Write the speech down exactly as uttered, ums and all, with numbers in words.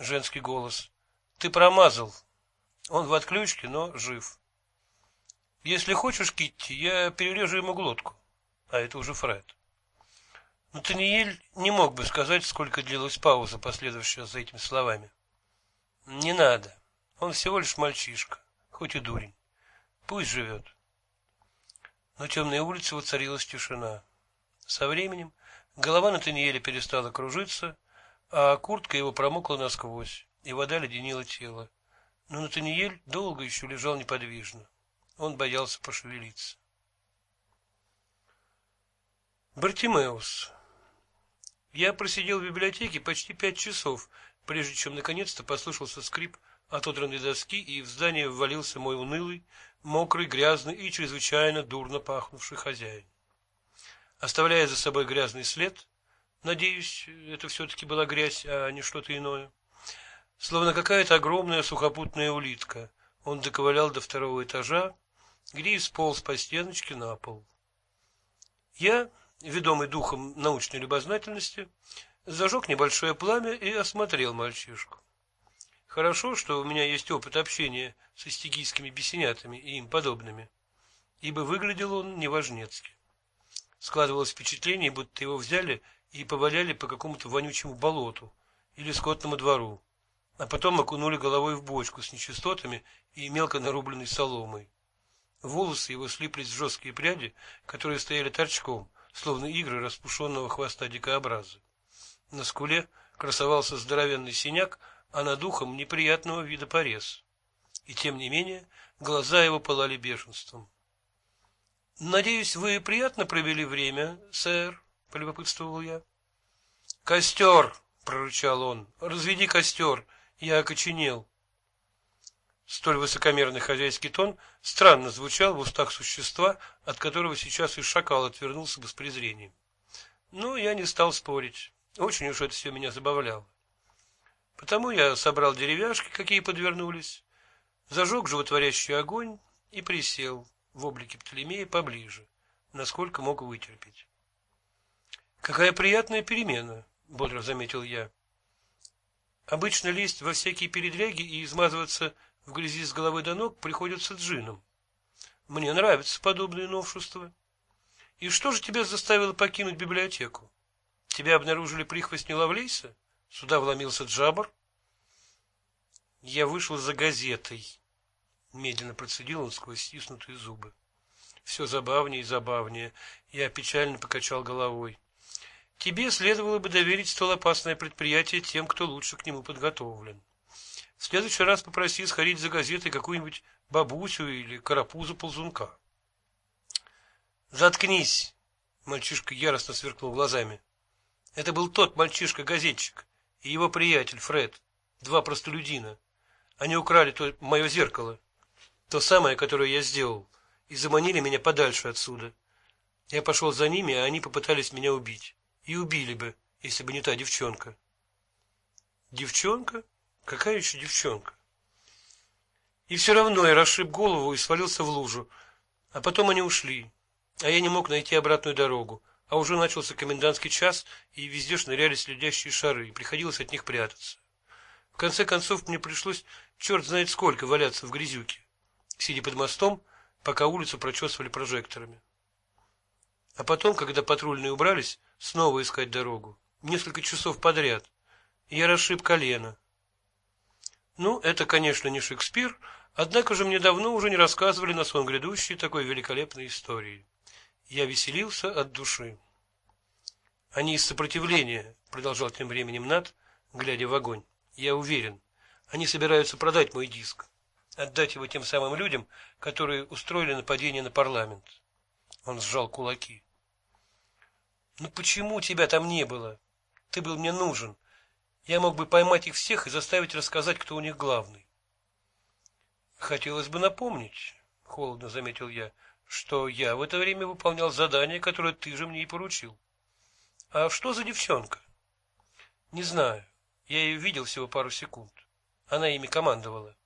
Женский голос. Ты промазал. Он в отключке, но жив. Если хочешь, Китти, я перережу ему глотку. А это уже Фред. Натаниэль не мог бы сказать, сколько длилась пауза, последовавшая за этими словами. Не надо. Он всего лишь мальчишка, хоть и дурень. Пусть живет. На темной улице воцарилась тишина. Со временем голова Натаниэля перестала кружиться, а куртка его промокла насквозь, и вода леденила тело. Но Натаниэль долго еще лежал неподвижно. Он боялся пошевелиться. Бартимеус. Я просидел в библиотеке почти пять часов, прежде чем наконец-то послышался скрип отодранной доски, и в здание ввалился мой унылый, мокрый, грязный и чрезвычайно дурно пахнувший хозяин. Оставляя за собой грязный след, надеюсь, это все-таки была грязь, а не что-то иное, словно какая-то огромная сухопутная улитка, он доковылял до второго этажа, где и сполз по стеночке на пол. Я, ведомый духом научной любознательности, зажег небольшое пламя и осмотрел мальчишку. Хорошо, что у меня есть опыт общения с астигийскими бесенятами и им подобными, ибо выглядел он неважнецки. Складывалось впечатление, будто его взяли и поваляли по какому-то вонючему болоту или скотному двору, а потом окунули головой в бочку с нечистотами и мелко нарубленной соломой. Волосы его слиплись в жесткие пряди, которые стояли торчком, словно игры распушенного хвоста дикообраза. На скуле красовался здоровенный синяк, а над ухом неприятного вида порез. И тем не менее глаза его пылали бешенством. «Надеюсь, вы приятно провели время, сэр?» — полюбопытствовал я. «Костер!» — прорычал он. «Разведи костер! Я окоченел!» Столь высокомерный хозяйский тон странно звучал в устах существа, от которого сейчас и шакал отвернулся бы с презрением. Но я не стал спорить. Очень уж это все меня забавляло. Потому я собрал деревяшки, какие подвернулись, зажег животворящий огонь и присел в облике Птолемея поближе, насколько мог вытерпеть. «Какая приятная перемена!» — бодро заметил я. «Обычно лезть во всякие передряги и измазываться в грязи с головы до ног приходится джинном. Мне нравятся подобные новшества. И что же тебя заставило покинуть библиотеку? Тебя обнаружили прихвостни Лавлейса? Сюда вломился Джаббар?» «Я вышел за газетой», — медленно процедил он сквозь стиснутые зубы. Все забавнее и забавнее. Я печально покачал головой. «Тебе следовало бы доверить столь опасное предприятие тем, кто лучше к нему подготовлен. В следующий раз попроси сходить за газетой какую-нибудь бабусю или карапузу-ползунка». «Заткнись!» — мальчишка яростно сверкнул глазами. «Это был тот мальчишка-газетчик и его приятель Фред, два простолюдина. Они украли то мое зеркало, то самое, которое я сделал, и заманили меня подальше отсюда. Я пошел за ними, а они попытались меня убить. И убили бы, если бы не та девчонка». «Девчонка? Какая еще девчонка?» И все равно я расшиб голову и свалился в лужу. А потом они ушли, а я не мог найти обратную дорогу, а уже начался комендантский час, и везде шныряли следящие шары, и приходилось от них прятаться. В конце концов мне пришлось черт знает сколько валяться в грязюке, сидя под мостом, пока улицу прочесывали прожекторами. А потом, когда патрульные убрались, снова искать дорогу, несколько часов подряд, и я расшиб колено. Ну, это, конечно, не Шекспир, однако же мне давно уже не рассказывали на сон грядущий такой великолепной истории. Я веселился от души. «Они из сопротивления», — продолжал тем временем Нат, глядя в огонь. «Я уверен, они собираются продать мой диск, отдать его тем самым людям, которые устроили нападение на парламент». Он сжал кулаки. «Ну почему тебя там не было? Ты был мне нужен. Я мог бы поймать их всех и заставить рассказать, кто у них главный». «Хотелось бы напомнить», — холодно заметил я, — «что я в это время выполнял задание, которое ты же мне и поручил». «А что за девчонка?» «Не знаю. Я ее видел всего пару секунд. Она ими командовала».